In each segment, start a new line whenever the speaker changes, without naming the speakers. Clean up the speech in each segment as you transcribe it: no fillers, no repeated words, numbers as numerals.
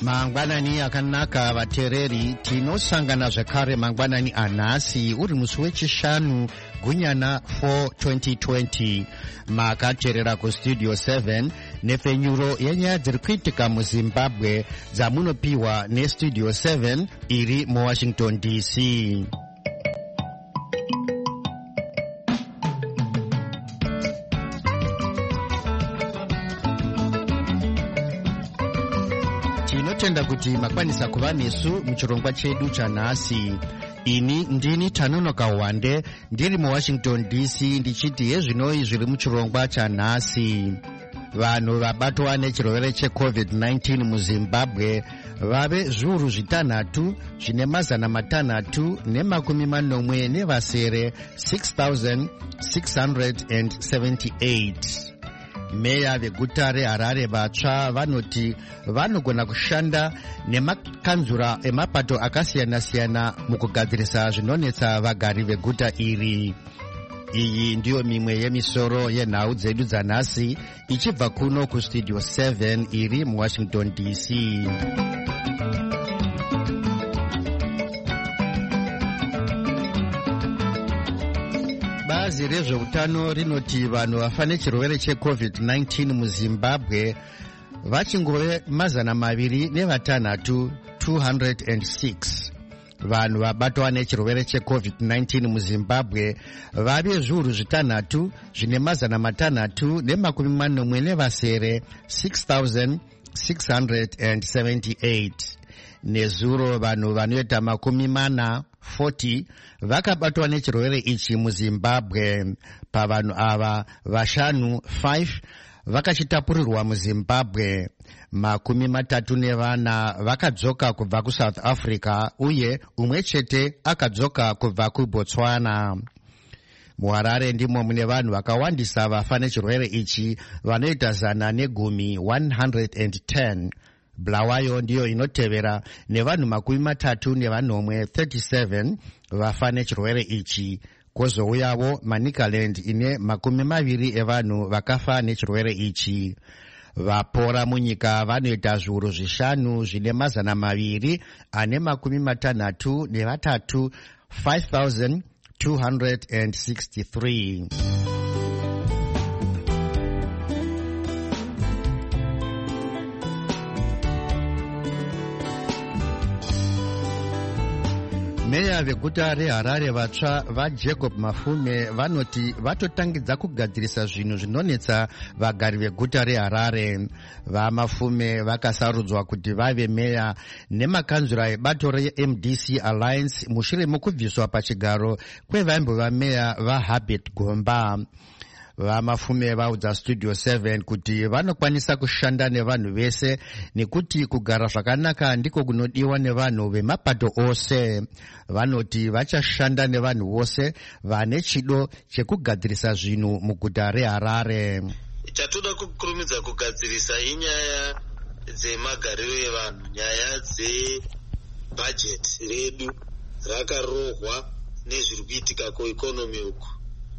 Mangwanani akanaka vatereri, tinosangana zvakare mangwanani anhasi uri musi wechishanu gunyana 4 2020. Makateerera kustudio 7 nefenyuro yenyaya dziri kuitika muZimbabwe dzamunopiwa nestudio 7 iri muWashington DC. Tinotenda kuti makwanisa kuva nesu muchirongwa chedu chanhasi. Ini ndini Tanonoka Wande ndiri muWashington DC ndichiti hezvinoi zviri muchirongwa chanhasi. Vanhu vabatwa nechirwere cheCovid-19 muZimbabwe vave zviuru zvitanhatu zvine mazana matanhatu nemakumi manomwe nevasere 6,678. Meya veguta reHarare vatsva vanoti vanogona kushanda nemakanzura emapato akasiyana-siyana mukugadzirisa zvinonetsa vagari veguta iri. Iyi ndiyo mimwe yemisoro yenhau dzedu dzanhasi ichibva kuno kustudio 7 iri muWashington DC. Bazi rezveutano rinoti vanhu vafa nechirwere cheCovid-19 muZimbabwe vachingove mazana maviri nevatanhatu 206. Vanhu vabatwa nechirwere cheCovid-19 muZimbabwe vave zviuru zvitanhatu zvine mazana matanhatu nemakumi manomwe nevasere 6,678. Nezuro vanhu vanoita makumi mana 40 vakabatwa nechirwere ichi muZimbabwe. Pavanhu ava vashanu 5 vakachitapurirwa muZimbabwe. Makumi matatu nevana vakadzoka kubva kuSouth Africa uye umwe chete akadzoka kubva kuBotswana. MuHarare ndimo mune vanhu vakawandisa vafa nechirwere ichi vanoita 110. Bulawayo ndiyo inotevera nevanhu makumi matatu nevanomwe 37 vafa nechirwere ichi. Kwozouyawo Manicaland ine makumi maviri evanhu vakafa nechirwere ichi. Vapora munyika vanoita zviuru zvishanu zvine mazana maviri ane makumi matanhatu nevatatu 5,263. Meya veguta reHarare vatsva vaJacob Mafume vanoti vatotangidza kugadzirisa zvinhu zvinonetsa vagari veguta reHarare. VaMafume vakasarudzwa kuti vave meya nemakanzura ebato reMDC Alliance mushure mokubviswa pachigaro kwevaimbova meya vaHabert Gomba. VaMafume vaudza studio 7 kuti vanokwanisa kushanda nevanhu vese nekuti kugara zvakanaka ndiko kunodiwa nevanhu vemapato ose. Vanoti vachashanda nevanhu vose vane chido chekugadzirisa zvinhu muguta reHarare.
Chatoda kukurumidza kugadzirisa inyaya dzemagariro evanhu. Nyaya dzebhajeti redu rakarohwa nezviri kuitika kuikonomi uku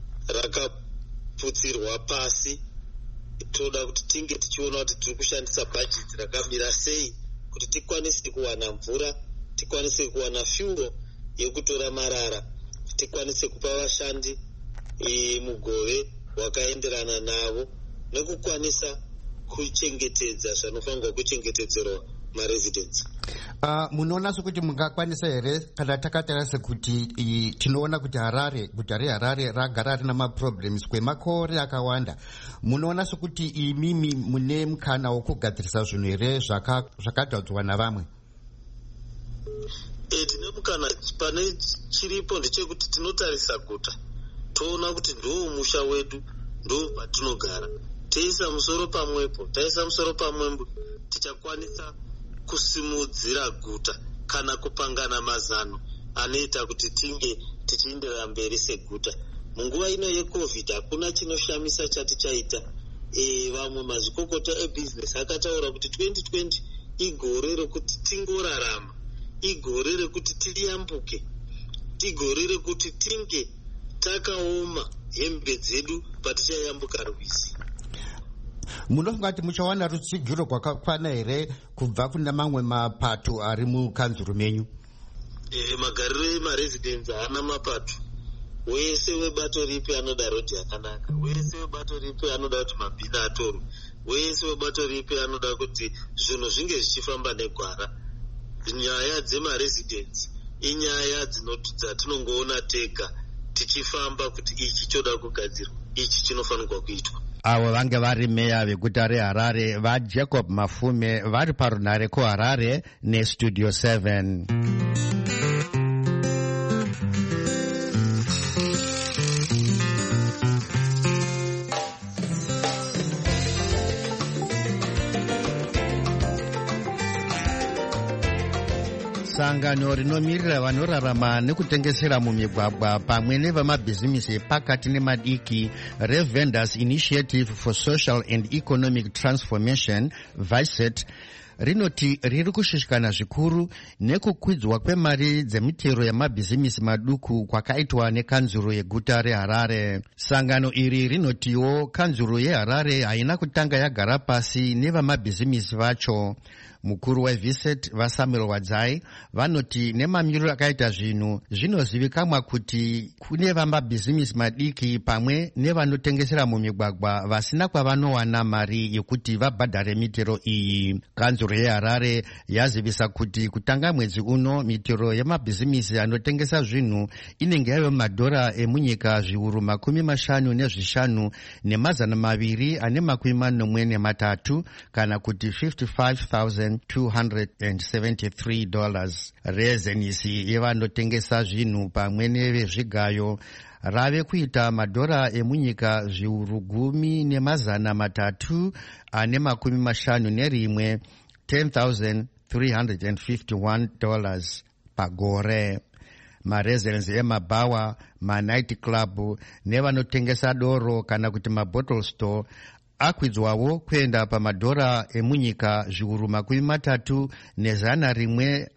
putsirwa pasi. Toda kuti tinge tichiona kuti tiri kushandisa bhajeti rakamira sei kuti tikwanise kuwana mvura, tikwanise kuwana fuel yekutora marara, tikwanise kupa vashandi mugove wakaenderana navo nekukwanisa kuchengetedza zvanofanirwa kuchengetedzerwa maresidents.
Munoona sekuti mungakwanisa here kana takatarisa sekuti tinoona kuti guta reHarare ragara rina maproblems kwemakore akawanda. Munoona sekuti imimi mune mukana wokugadzirisa zvinhu here zvakadhadzwa navamwe?
Tine mukana. Pane chiripo ndechekuti tinotarisa guta toona kuti ndo musha wedu, ndo patinogara. Taisa musoro pamwepo tichakwanisa kusimudzira guta kana kupangana mazano anoita kuti tinge tichienderera mberi seguta. Munguva ino yeCovid hakuna chinoshamisa chati chaita. Vamwe mazvikokota ebusiness akataura kuti 2020 igore rekuti tingorarama, igore rekuti tiyambuke, igore rekuti tinge takaoma hembe dzedu patichayambuka rwizi.
Munofunga kuti muchawana rutsigiro rwakakwana here kubva kuna mamwe mapato ari mukanzuro menyu?
Magariro emaresidents haana mapato. Wese webato ripi anoda rodhi yakanaka, wese webato ripi anoda kuti mabhini atorwe, wese webato ripi anoda kuti zvinhu zvinge zvichifamba negwara. Nyaya dzemaresidents inyaya dzatinongoona tega tichifamba kuti ichi choda kugadzirwa, ichi chinofanirwa kuitwa.
Avo vange vari meya veguta reHarare vaJacob Mafume vari parunare kuHarare neStudio 7. Sangano rinomirira vanorarama nekutengesera mumigwagwa pamwe nevamabhizimisi epakati nemadiki reVendors Initiative for Social and Economic Transformation, VICET, rinoti riri kushushikana zvikuru nekukwidzwa kwemari dzemitero yamabhizimisi maduku kwakaitwa nekanzuro yeguta reHarare. Sangano iri rinotiwo kanzuro yeHarare haina kutanga yagara pasi nevamabhizimisi vacho. Mukuru weVICET vaSamuel Wadzai vanoti nemamiriro akaita zvinhu zvinozivikanwa kuti kune vamabhizimisi madiki pamwe nevanotengesera mumigwagwa vasina kwavanowana mari yekuti vabhadhare mitero iyi. Kanzuro yeHarare yazivisa kuti kutanga mwedzi uno mitero yamabhizimisi anotengesa zvinhu inenge yave madhora emunyika zviuru 55 nemazana maviri ane 43 kana kuti $55,273. Rezenisi yevanotengesa zvinhu pamwe nevezvigayo rave kuita madhora emunyika zviuru 10 nemazana 3 ane 51 $10,351 pagore. Maresidents emabhawa, manight club nevanotengesa doro kana kuti mabottle store akwidzwawo kuenda pamadhora emunyika zviuru 30 nezana rimwe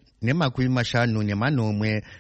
ne50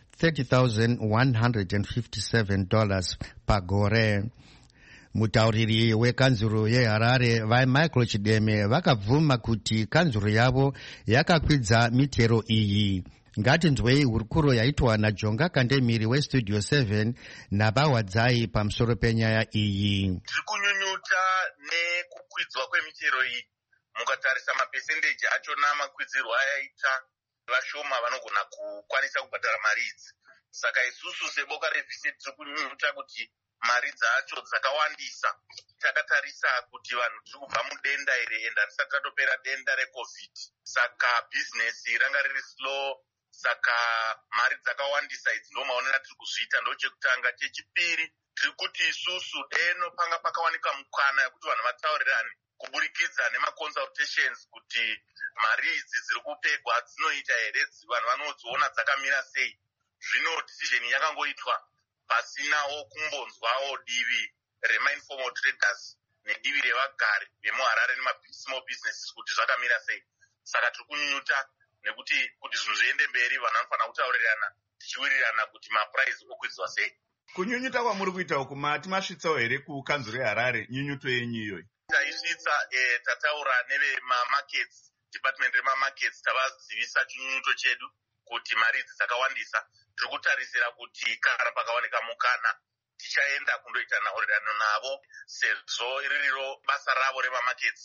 $30,157 pagore. Mutauriri wekanzuro yeHarare vaMichael Chideme vakabvuma kuti kanzuro yavo yakakwidza mitero iyi. Ngatinzwei hurukuro yaitwa naJonga Kandemiri weStudio 7 naVawadzai pamusoro penyaya iyi.
Tiri kunyunyuta nekukwidzwa kwemitero iyi. Mukatarisa mapesendeji achona makwidzirwo ayaita, vashoma vanogona kukwanisa kubhadhara mari idzi. Saka isusu seboka reVICET tiri kunyunyuta kuti mari dzacho dzakawandisa. Takatarisa kuti vanhu tiri kubva mudenda iri enda risati ratopera denda reCovid. Saka bhizinesi ranga riri slow. Saka mari dzakawandisa idzi ndo maonera tiri kuzviita. Ndo chekutanga. Chechipiri tiri kuti isusu deno panga pakawanika mukana yekuti vanhu vataurirane kuburikidza nemaconsultations kuti mari idzi dziri kupegwa dzinoita here, vanhu vanodziona dzakamira sei. Zvino decision yakangoitwa pasinawo kumbonzwawo divi remainformal traders nedivi revagari vemuHarare nemasmall businesses kuti zvakamira sei. Saka tiri kunyunyuta nekuti kuti zvinhu zviende mberi vanhu vanofanira kutaurirana tichiwirirana kuti mapuraizi okwidzwa sei.
Kunyunyuta kwamuri kuita uku mati masvitsawo here kukanzuro yeHarare nyunyuto yenyu iyoyi?
Taisvitsa tataura nevemamarkets, department remamarkets, tavazivisa chinyunyuto chedu kuti mari idzi dzakawandisa. Tiri kutarisira kuti kana pakawanika mukana tichaenda kundoita nhaurirano navo sezvo iriro basa ravo remamarkets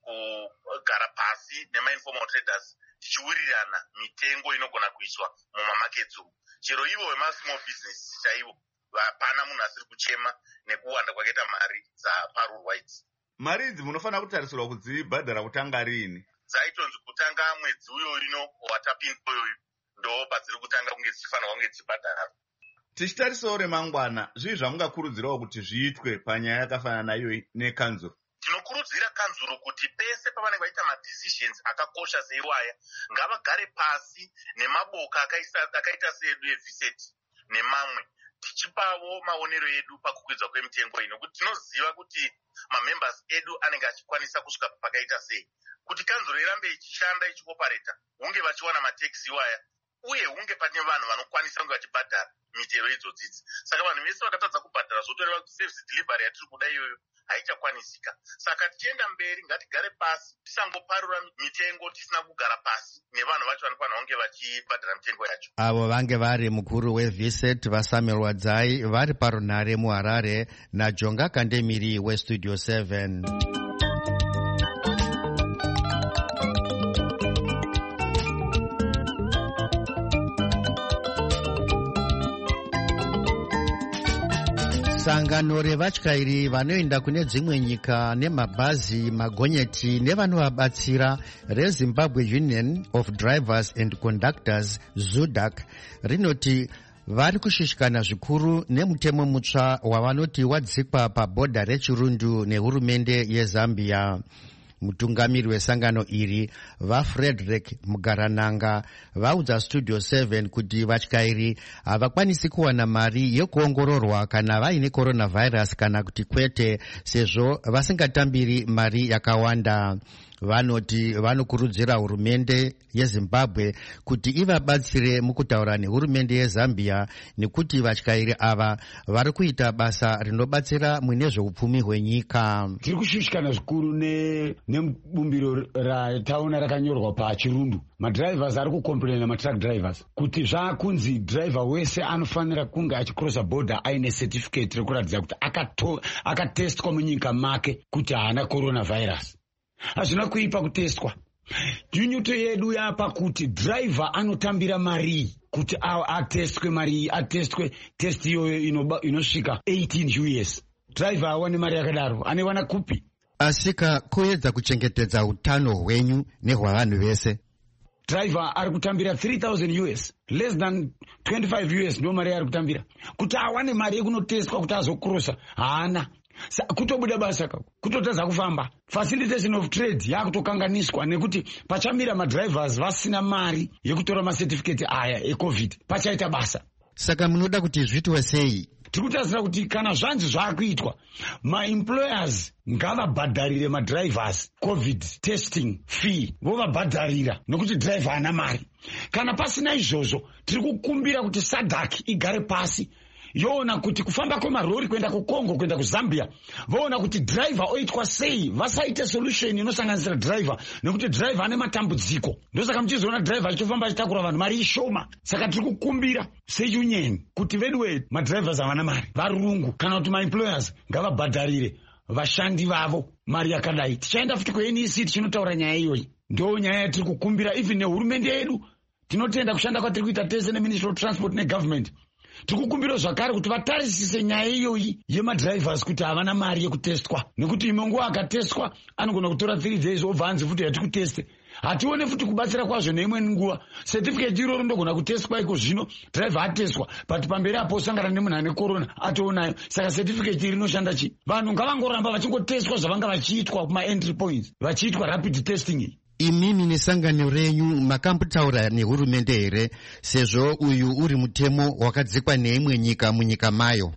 kugara pasi nemainformal traders tichiwirirana mitengo inogona kuiswa mumamarkets umu. Chero ivo vemasmall business chaivo hapana munhu asiri kuchema nekuwanda kwakaita mari dzaparurwa idzi.
Mari idzi munofanira kutarisirwa kudzibhadhara kutanga rini?
Dzaitonzi kutanga mwedzi uyo ino watapinda uyoyu ndo padziri kutanga kunge dzichifanirwa kunge dzichibhadhara.
Tichitarisawo remangwana, zvii zvamungakurudzirawo kuti zviitwe panyaya yakafanana nayo nekanzuro?
Tinokurudzira kanzuro kuti pese pavanenge vaita madecisions akakosha seiwaya ngavagare pasi nemaboka akaita seedu eVICET nemamwe tichipavo maonero edu pakukwidzwa kwemitengo ino kuti tinoziva kuti mamembers edu anenge achikwanisa kusvika pakaita sei. Kuti kanzuro irambe ichishanda ichiopareta hunge vachiwana mataxi waya uye hunge pane vanhu vanokwanisa kunge vachibhadhara mitero idzodzidzi. Saka vanhu vese vakatadza kubhadhara zvotoreva kuti service delivery yatiri kuda iyoyo haichakwanisika. Saka tichienda mberi ngatigare pasi, tisangoparura mitengo tisina kugara pasi nevanhu vacho vanofanira kunge vachibhadhara mitengo yacho.
Avo vange vari mukuru weViset vaSamuel Wadzai vari parunhare muHarare naJonga Kandemiri weStudio 7. Sangano revatyairi vanoenda kune dzimwe nyika nemabhazi magonyeti nevanovabatsira reZimbabwe Union of Drivers and Conductors ZUDAC rinoti vari kushushikana zvikuru nemutemo mutsva wavanoti wadzikwa pabhodha reChirundu nehurumende yeZambia. Mutungamiri wesangano iri vaFrederick Mugarananga vaudza Studio 7 kuti vatyairi havakwanisi kuwana mari yekuongororwa kana vaine coronavirus kana kuti kwete, sezvo vasingatambiri mari yakawanda. Vanoti vanokurudzira hurumende yeZimbabwe kuti ivabatsire mukutaura nehurumende yeZambia nekuti vatyairi ava vari kuita basa rinobatsira mune zveupfumi hwenyika.
Tiri kushushikana zvikuru nebumbiro rataona rakanyorwa paChirundu. Madrivers ari kukomplaina matruck drivers kuti zvakunzi driver wese anofanira kunge achikrosa border aine certificate rekuratidza kuti akatestwa munyika make kuti haana coronavirus. Hazvina kuipa kutestwa. Nyunyuto yedu yapa kuti driver anotambira mari kuti atestwe mari, atestwe test iyoyo inosvika 18 US. Driver awane mari yakadaro anewana kupi?
Asika kuedza kuchengetedza utano hwenyu nehwavanhu vese.
Driver ari kutambira 3000 US, less than 25 US ndo mari ari kutambira. Kuti awane mari yekunotestwa kuti azokrosa haana. Kutobuda basa kutotadza kufamba. Facilitation of trade yakutokanganiswa nekuti pachamira madrivers vasina mari yekutora macertificate aya eCovid pachaita basa.
Saka munoda kuti zviitwe sei?
Tikutarisira kuti kana zvanzi zvaakuitwa, maemployers ngavabhadharire madrivers COVID testing fee, vovabhadharira nokuti driver ana mari. Kana pasina izvozvo, tiri kukumbira kuti SADC igare pasi yoona kuti kufamba kwemarori kuenda kuCongo kuenda kuZambia, voona kuti driver oitwa sei, vasaite solution inosanganisira driver nekuti driver ane matambudziko. Ndosaka muchizoona driver achitofamba achitakura vanhu mari ishoma. Saka tiri kukumbira seunion kuti vedu madrivers havana mari, varungu, kana kuti maemployers ngavabhadharire vashandi vavo mari yakadai. Tichaenda futi kuNEC tichinotaura nyaya iyoyi. Ndo nyaya yatiri kukumbira even nehurumende yedu. Tinotenda kushanda kwatiri kuita tese neMinistry of Transport neGovernment. Tikukumbira zvakare kuti vatarisise nyaya iyoyi yemadrivers kuti havana mari yekutestwa, nekuti imwe nguva akatestwa anogona kutora 3 days obva anzi futi hatikuteste. Hatione futi kubatsira kwazvo neimwe nguva. Certificate iroro ndogona kutestwa iko zvino, driver atestwa, but pamberi apo osangana nemunhu ane corona atoonayo. Saka certificate iri inoshanda chi? Vanhu ngavangoramba vachingotestwa zvavanga vachiitwa kuma entry points, vachiitwa rapid testing.
Imimi nesangano renyu makambotaura nehurumende here, sezvo uyu uri mutemo wakadzikwa neimwe nyika munyika mayo?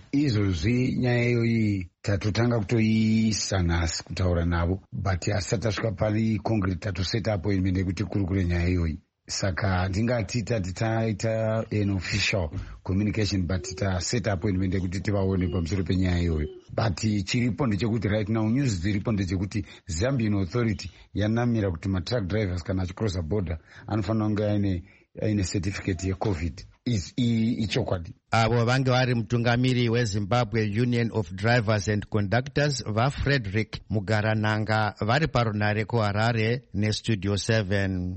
Izvozvi nyaya iyoyi tatotanga kutoiisa nhasi kutaura navo, but hasati tasvika pari concrete tatoseta appointment yekuti kurukure nyaya iyoyi. Saka ndingati taita an official communication, but taseta appointment yekuti tivaone pamusoro penyaya iyoyi. But chiripo ndechekuti right now news dziripo ndechekuti Zambian authority yanamira kuti matruck drivers kana achicrossa border anofanira kunge aine certificate yeCovid. Ichokwadi.
Avo vange vari mutungamiri weZimbabwe Union of Drivers and Conductors vaFrederick Mugarananga vari parunhare kuHarare neStudio 7.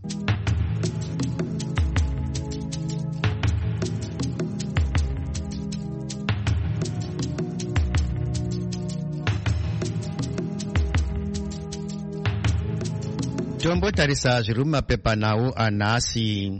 Tombotarisa zviri mumapepanhau anhasi.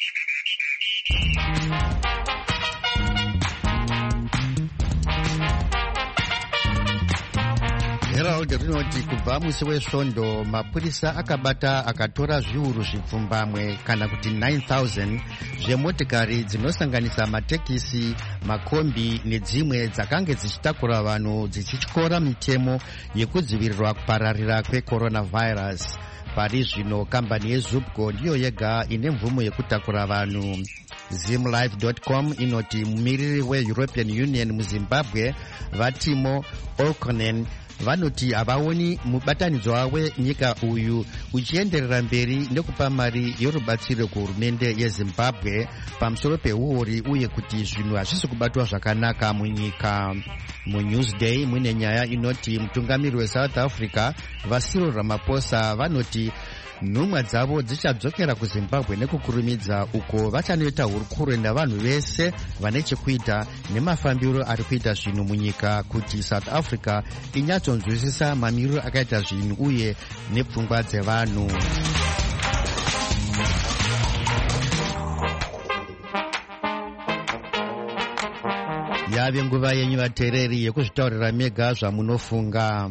Herald rinoti kubva musi wesvondo mapurisa akabata akatora zviuru zvipfumbamwe kana kuti 9,000 zvemotikari dzinosanganisa matekisi, makombi nedzimwe dzakange dzichitakura vanhu dzichityora mitemo yekudzivirirwa kupararira kwecoronavirus. Pari zvino kambani yeZupco ndiyo yega ine mvumo yekutakura vanhu. Zimlife.com inoti mumiriri weEuropean Union muZimbabwe Vatimo Olkonen vanoti havaoni mubatanidzo wenyika uyu uchienderera mberi nekupa mari yorubatsiro kuhurumende yezimbabwe pamusoro peuori uye kuti zvinhu hazvisi kubatwa zvakanaka munyika. MuNewsday mune nyaya inoti mutungamiri weSouth Africa Cyril Ramaphosa vanoti nhumwa dzavo dzichadzokera kuzimbabwe nekukurumidza uko vachanoita hurukuro navanhu vese vane chekuita nemafambiro ari kuita zvinhu munyika kuti South Africa inyatsonzwisisa mamiriro akaita zvinhu uye nepfungwa dzevanhu. Yave nguva yenyu vateereri yekuzvitaurira mega zvamunofunga.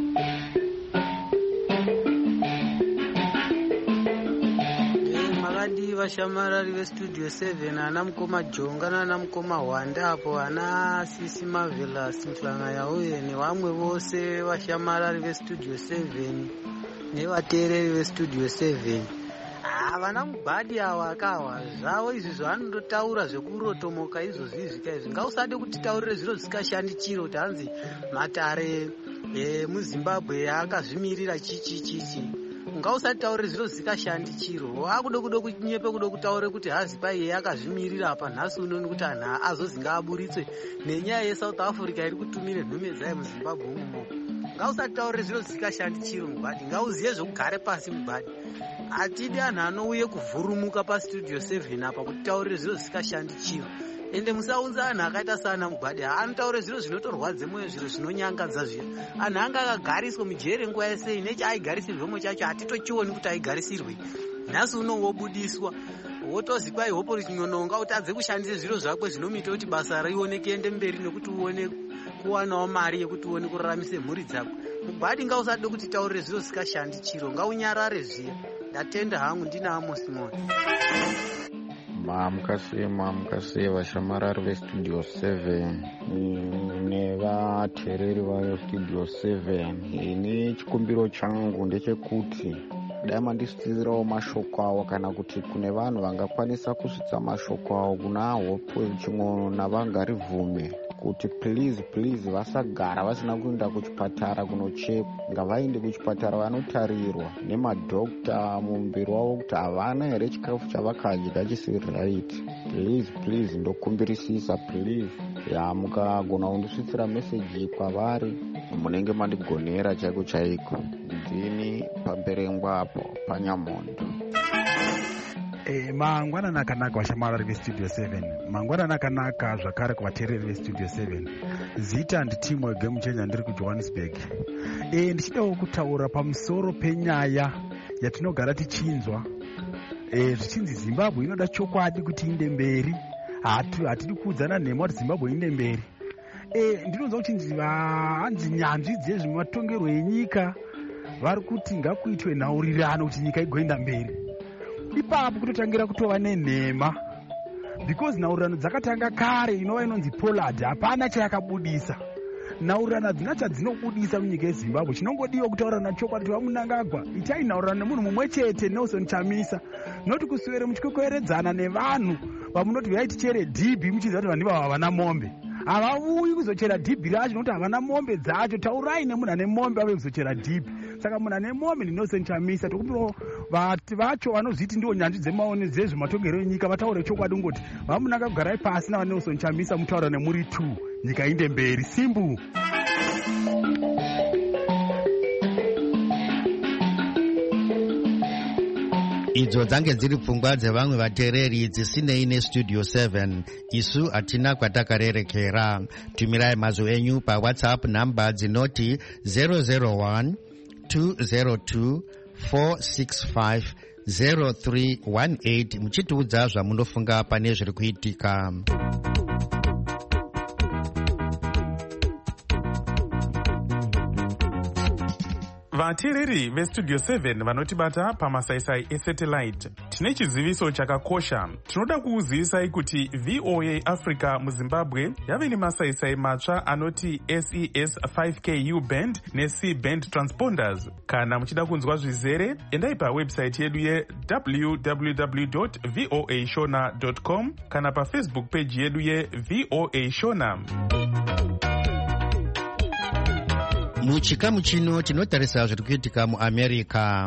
Vashamarari vestudio 7 ana mukoma Jonga nana mukoma Hwanda apo ana Sisi Marvelous Mhlanga yauye nevamwe vose vashamarari vestudio 7 nevateereri vestudio 7. Vana mubhadi ava akawa zvavo izvi zvavanondotaura zvekurotomoka izvozvi izvi ngausade kutitaurire zviro zvisikashandi chiro kuti hanzi matare muZimbabwe akazvimirira chichi ngausataure zviro zvisikashandi chiro akuda kunyepe kuda kutaure kuti hazi paiye akazvimirira apa nhasi unoni kuti anhu azozi ngaaburitswe nenyaya yeSouth Africa iri kutumire nhume dzayo muZimbabwe umo. Ngausataure zviro zvisikashandi chiro mubhadi, ngauziye zvokugare pasi mubhadi. Atidi anhu anouye kuvhurumuka pastudio 7 apa kutaurire zviro zvisikashandi chiro. Ende musaunza anhu akaita sana mubhadi anotaure zviro zvinotorwadze moyo, zviro zvinonyangadza zviya. Anhu anga akagariswa mujere nguva yese nechaaigarisirwemo chacho hatitochioni kuti aigarisirwe. Nhasi uno wobudiswa wotozi kwai hopo richinononga utadze kushandisa zviro zvakwe zvinomita kuti basa rioneke ende mberi nekuti uone kuwanawo mari yekuti uone kuraramise mhuri dzako. Mubhadi ngausade kuti taurire zviro zvisikashandi chiro, ngaunyarare zviya. Ndatenda hangu ndina Amos Moni.
Mamukase vashamarari vestudio 7 nevateereri vestudio 7. Ini chikumbiro changu ndechekuti dai mandisitirawo mashoko awo kana kuti kune vanhu vangakwanisa kusvitsa mashoko awo kuna Hope Ching'ono naVangarivume kuti please vasagara vasina kuenda kuchipatara kunochekwa. Ngavaende kuchipatara vanotarirwa nemadhokta mumbiri wavo kuti havana here chikafu chavakadya chisiri right. Please ndokumbirisisa please. Mukagona kundisvitsira meseji kwavari munenge mandigonera chaiko. Ndini pamberengwa apo paNyamondo.
Mangwanani akanaka vashamarari vestudio 7. Mangwanani akanaka zvakare kuvateereri vestudio 7. Zita nditimu wegame changer ndiri kuJohannesburg. Ndichidawo kutaura pamusoro penyaya yatinogara tichinzwa. Zvichinzi Zimbabwe inoda chokwadi kuti inde mberi. Hatidi kuudzana nhema kuti Zimbabwe inde mberi. Ndinonzwa kuchinzi hanzi nyanzvi dzezvematongerwo enyika vari kuti ngakuitwe nhaurirano kuti nyika igoenda mberi. Ipapo kutotangira kutova nenhema, because nhaurirano dzakatanga kare inova inonzi Pollard, hapana chayakabudisa. Nhaurirano hadzina chadzinobudisa munyika yeZimbabwe. Chinongodiwa kutaurana chokwadi kuti vamunangagwa itai nhaurirano nemunhu mumwe chete, Nelson Chamisa, noti kuswere muchikwekweyeredzana nevanhu vamunoti vyai tichere dhibhi muchiziva kuti vanhu ivava havana mombe. Havauyi kuzochera dhibhi racho nokuti havana mombe dzacho. Taurai nemunhu ane mombe ave kuzochera dhibhi. Saka munhu ane mombe ndiNelson Chamisa. Tokumbiro vati vacho vanozviti ndiwo nyanzvi dzemaone dzezvematongerero enyika vataure chokwadi ngoti vamunanga kugarai pasi navaNelson Chamisa mutaura nemuri 2 nyika inde mberi. Simbu.
Idzo dzange dziri pfungwa dzevamwe vateereri dzisinei nestudio 7. Isu hatina kwatakarerekera. Tumirai mazwi enyu paWhatsApp namba dzinoti 001 202 465 0318 muchitiudza zvamunofunga pane zviri kuitika.
Vateereri vestudio 7 vanotibata pamasaisai esatellite, tine chiziviso chakakosha. Tinoda kuuzivisai kuti VOA Africa muZimbabwe yave nemasaisai matsva anoti SES 5Ku band neC band transponders. Kana muchida kunzwa zvizere, endai pawebsite yedu ye.www.voashona.com kana pafacebook page yedu yeVOA Shona.
muchikamu chino tinotarisa zviri kuitika muamerica.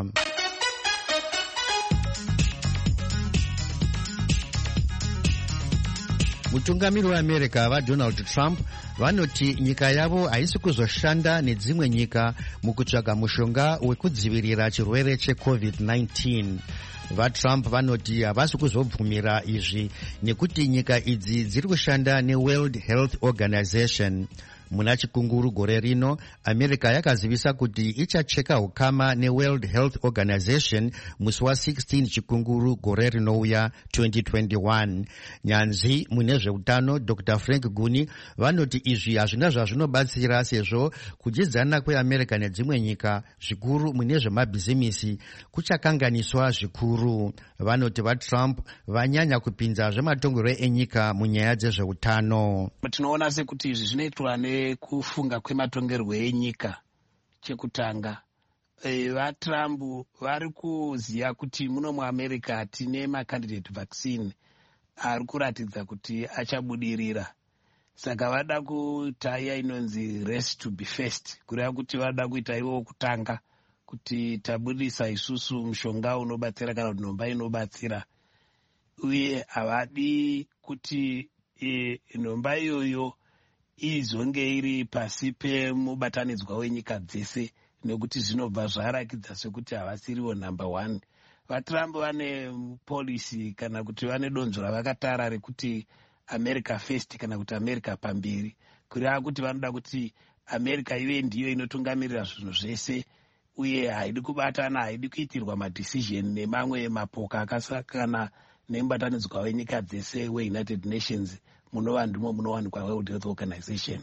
mutungamiri weamerica vaDonald Trump vanoti nyika yavo haisi kuzoshanda nedzimwe nyika mukutsvaga mushonga wekudzivirira chirwere cheCovid-19. vaTrump vanoti havasi kuzobvumira izvi nekuti nyika idzi dziri kushanda neWorld Health Organization. muna chikunguru gore rino america yakazivisa kuti ichacheka ukama neWorld Health Organization musi wa16 chikunguru gore rinouya 2021. nyanzvi mune zveutano Dr. Frank Guni vanoti izvi hazvina zvazvinobatsira sezvo kudyidzana kweamerica nedzimwe nyika zvikuru mune zvemabhizimisi kuchakanganiswa zvikuru. vanoti vaTrump vanyanya kupinza zvematongerwo enyika munyaya dzezveutano.
tinoona sekuti izvi zvinoitwa nekufunga kwematongerwo enyika. chekutanga vaTrump vari kuziva kuti muno muamerica tine macandidate vaccine ari kuratidza kuti achabudirira, saka vada kuita iya inonzi race to be first, kureva kuti vada kuita ivo kutanga kuti tabudisa isusu mushonga unobatsira kana kuti nhomba inobatsira, uye havadi kuti nhomba iyoyo izonge iri pasi pemubatanidzwa wenyika dzese, nekuti zvinobva zvarakidza sekuti havasiriwo number one. vaTrump vane policy kana kuti vane donzvo ravakatara rekuti America first kana kuti America pamberi, kureva kuti vanoda kuti America ive ndiyo inotungamirira zvinhu zvese, uye haidi kubatana, haidi kuitirwa madecision nemamwe mapoka akasakana nemubatanidzwa wenyika dzese weUnited Nations munova ndimo munowanikwa World Health Organization.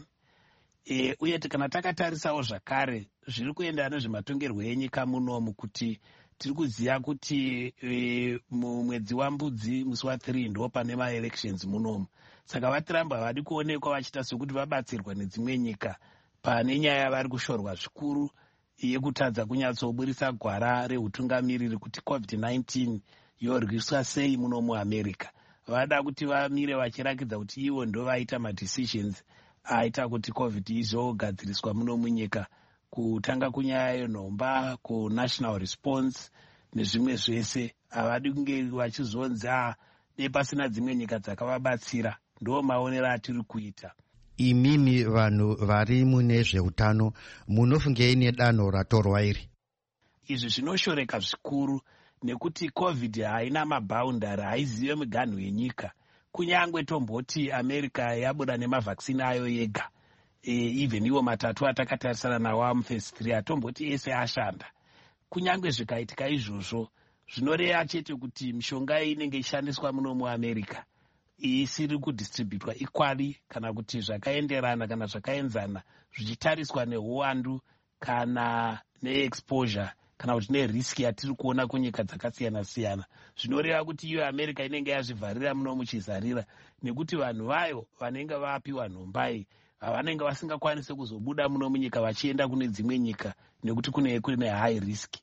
Uye kana takatarisawo zvakare zviri kuenda nezvematongerwo enyika munomu, kuti tiri kuziva kuti mumwedzi wambudzi musi wa3 ndo pane maelections munomu, saka vaTrump havadi kuonekwa vachiita sekuti vabatsirwa nedzimwe nyika pane nyaya vari kushorwa zvikuru yekutadza kunyatsoburisa gwara reutungamiriri kuti COVID-19 yorwiswa sei muno muAmerica. vada kuti vamire vachirakidza kuti ivo ndo vaita madecisions aita kuti COVID izogadziriswa muno munyika, kutanga kunyaya yenhomba, kunational response nezvimwe zvese. havadi kunge vachizonzi nepasina dzimwe nyika dzakavabatsira. ndo maonero atiri kuita.
imimi vanhu vari mune zveutano munofungei nedanho ratorwa iri?
izvi zvinoshoreka zvikuru nekuti COVID haina maboundary, haizive miganhu yenyika. kunyangwe tomboti America yabuda nemavhaccine ayo yega, even iwo matatu atakatarisana nawo muphase 3 atomboti ese ashanda. kunyangwe zvikaitika izvozvo zvinoreva chete kuti mishonga inenge ishandiswa muno muAmerica isiri kudistributwa equally kana kuti zvakaenderana kana zvakaenzana zvichitariswa neuwandu kana neexposure kana kuti neriski yatiri kuona kunyika dzakasiyana siyana. zvinoreva kuti iyo America inenge yazvivharira muno muchizarira, nekuti vanhu vayo vanenge vapiwa nhombai vanenge vasingakwanisi kuzobuda muno munyika vachienda kune dzimwe nyika nekuti kune high risk.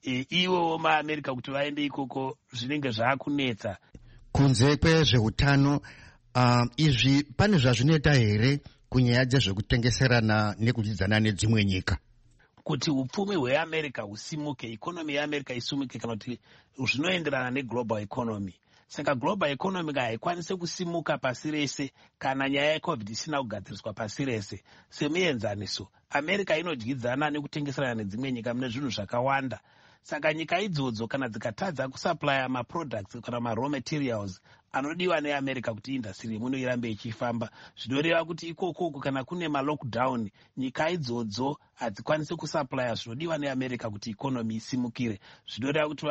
ivo maAmerica kuti vaende ikoko zvinenge zvaakunetsa.
kunze kwezveutano izvi pane zvazvinoita here kunyaya dzezvekutengeserana nekudyidzana nedzimwe nyika?
kuti upfumi hweAmerica husimuke, ikonomi yeAmerica isimuke, kana kuti zvinoenderana neglobal economy. saka global economy haikwanisi kusimuka pasi rese kana nyaya yeCovid isina kugadziriswa pasi rese. semuenzaniso, America inodyidzana nekutengeserana nedzimwe nyika mune zvinhu zvakawanda. saka nyika idzodzo kana dzikatadza kusuplya maproducts kana maraw materials anodiwa neAmerica kuti industry yemuno irambe ichifamba, zvinoreva kuti ikoko kana kune malockdown nyika idzodzo hadzikwanisi kusuplya zvinodiwa neAmerica kuti ikonomi isimukire. zvinoreva kuti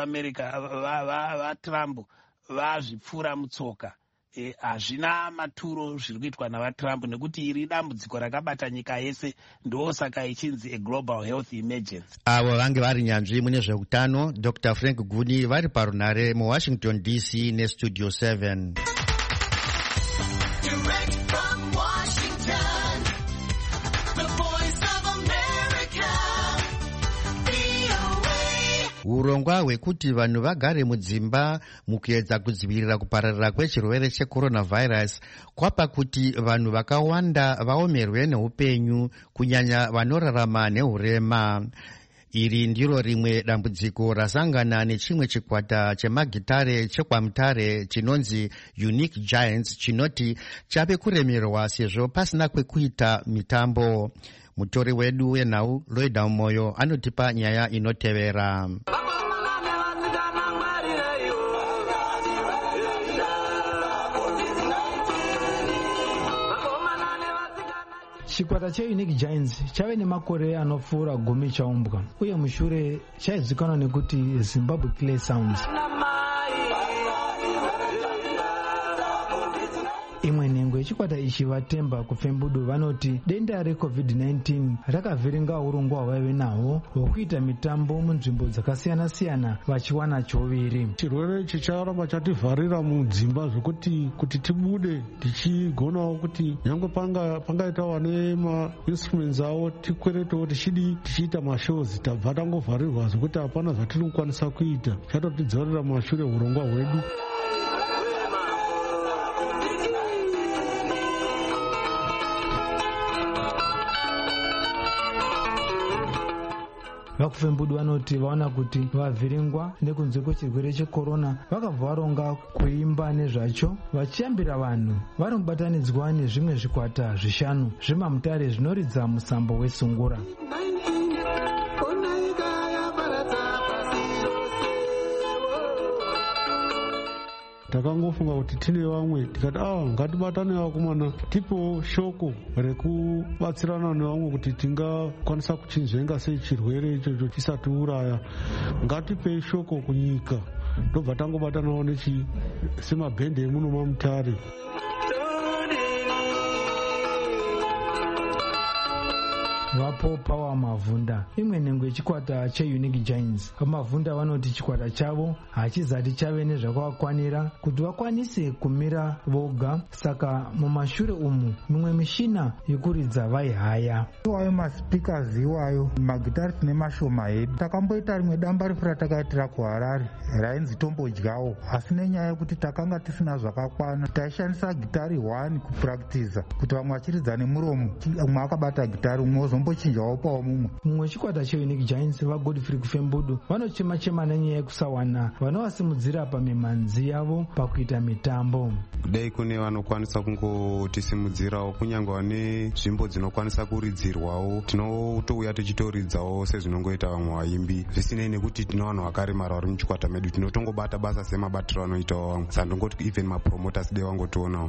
vaTrump vazvipfuura mutsoka. hazvina maturo zviri kuitwa navaTrump nekuti iri dambudziko rakabata nyika yese, ndo saka ichinzi a global health emergency.
avo vange vari nyanzvi mune zveutano Dr. Frank Guni vari parunare muWashington DC nestudio 7. Urongwa urongwa hwekuti vanhu vagare mudzimba mukuedza kudzivirira kupararira kwechirwere checoronavirus kwapa kuti vanhu vakawanda vaomerwe neupenyu, kunyanya vanorarama neurema. Iri ndiro rimwe dambudziko rasangana nechimwe chikwata chemagitare chekwamutare chinonzi Unique Giants chinoti chave kuremerwa sezvo pasina kwekuita mitambo. Mutori wedu wenhau Loida Moyo anotipa nyaya inotevera.
Chikwata cheUnique Giants chave nemakore anopfuura 10 chaumbwa, uye mushure chaizikanwa nekuti Zimbabwe Clay Sounds. Imwe nhengo yechikwata ichi vatemba kupfembudu vanoti denda reCovid-19 rakavhiringa urongwa hwavaive nahwo hwokuita mitambo munzvimbo dzakasiyana-siyana vachiwana choviri.
Chirwere ichi charamba chativharira mudzimba zvokuti kuti tibude tichigonawo kuti nyangwe pangaita vane mainstruments avo tikweretewo tichiita mashows, tabva tangovharirwa zvokuti hapana zvatiri kukwanisa kuita, chatotidzorera mashure urongwa hwedu.
Vakufembudu vanoti vaona kuti vavhiringwa nekunze kwechirwere chekorona vakabva varonga kuimba nezvacho vachiyambira vanhu vari mubatanidzwa nezvimwe zvikwata 5 zvemamutare zvinoridza musambo wesungura.
Takangofunga kuti tine vamwe tikati ngatibatane vakomana tipewo shoko rekubatsirana nevamwe kuti tingakwanisa kuchinzvenga sei chirwere ichocho chisatiuraya. Ngatipei shoko kunyika, ndobva tangobatanawo semabhende emuno mamutare.
Vapo Power Mavhunda, imwe nhengo yechikwata cheUnique Giants. Mavhunda vanoti chikwata chavo hachizati chave nezvakavakwanira kuti vakwanise kumira voga, saka mumashure umu mimwe mishina yekuridza vaihaya.
Iwayo maspeakers iwayo, magitari tine mashoma hedu. Takamboita rimwe damba refu ratakaitira kuHarare rainzi tombodyawo, asi nenyaya yekuti takanga tisina zvakakwana taishandisa gitari 1 kupuractiza kuti vamwe vachiridza nemuromo, umwe akabata gitari umwe zombochinjawo pawo mumwe.
Mumwe chikwata cheUnique Giants vaGodfrey Kufembudu vanochema-chema nenyaya yekusawana vanovasimudzira pamimhanzi yavo pakuita mitambo.
Dai kune vanokwanisa kungotisimudzirawo, kunyange vane nzvimbo dzinokwanisa kuridzirwawo, tinotouya tichitoridzawo sezvinongoita vamwe vaimbi, zvisinei nekuti tine vanhu vakaremara vari muchikwata medu, tinotongobata basa semabatiro anoitawo vamwe, sandongoti even mapromoters dai vangotionawo.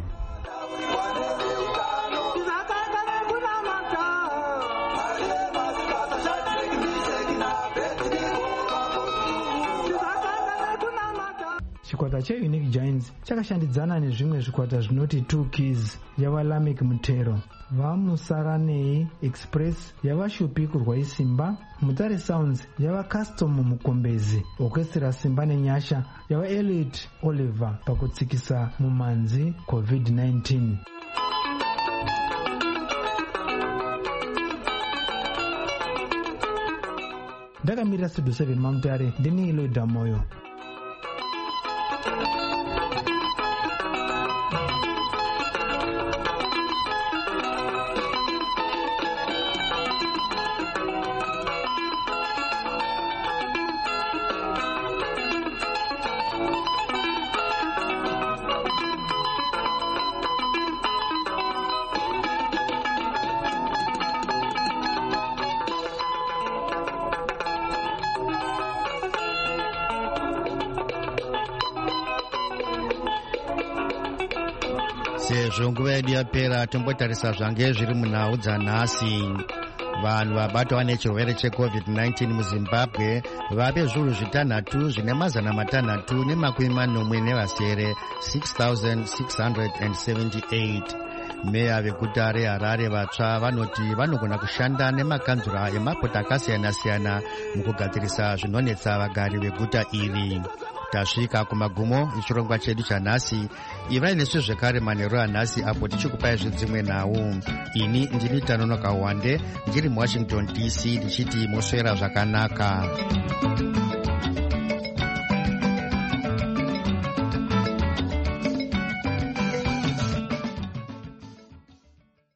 Chikwata cheUnique Giants chakashandidzana nezvimwe zvikwata zvinoti 2 Keys yavaLamek Mutero, vaMusaranei Express yavashupi kurwa isimba, Mutare Sounds yavaCustom Mukombezi, Orchestra Simba nenyasha yavaEliot Oliver pakutsikisa mumanzi COVID-19. Ndakamirira Studio 7 Mamutare, ndini Loida Moyo.
Sezvo nguva yedu yapera, tombotarisa zvange zviri munhau dzanhasi. Vanhu vabatwa nechirwere cheCovid-19 muZimbabwe vave zviuru 6 zvine mazana 340 6,678. Meya veguta reHarare vatsva vanoti vanogona kushanda nemakanzura emapota akasiyana-siyana mukugadzirisa zvinonetsa vagari veguta iri. Tasvika kumagumo echirongwa chedu chanhasi. Ivai nesu zvekare manheru anhasi apo tichikupai zvedzimwe nhau. Ini ndini Tanonoka Wande ndiri muWashington DC ndichiti moswera zvakanaka.